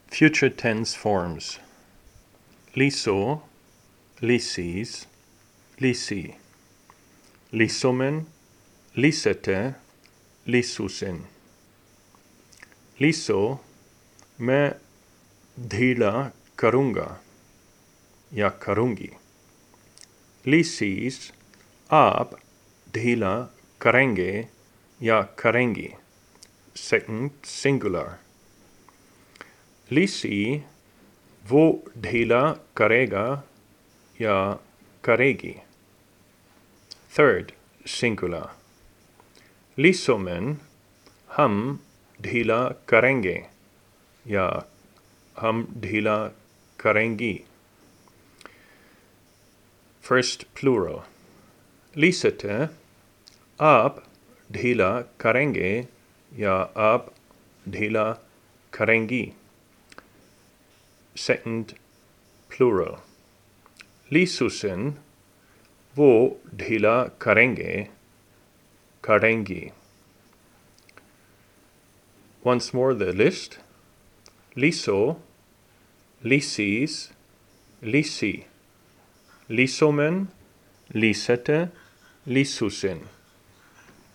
Future tense forms. Liso, lisis, lisi. Lisomen, lisete, lisusin. Liso, मैं ढीला करूँगा या करूँगी. लिसीस, आप ढीला करेंगे या करेंगी. Second singular. लिसी, वो ढीला करेगा या करेगी. Third singular. लिसोमेन, हम ढीला करेंगे या हम ढीला करेंगी. First plural. लिसते, आप ढीला करेंगे या आप ढीला करेंगी. Second plural. lisusin, वो ढीला करेंगे, करेंगी. Once more the list. Liso, lisis, lisi. Lisomen, lisete, lisusin.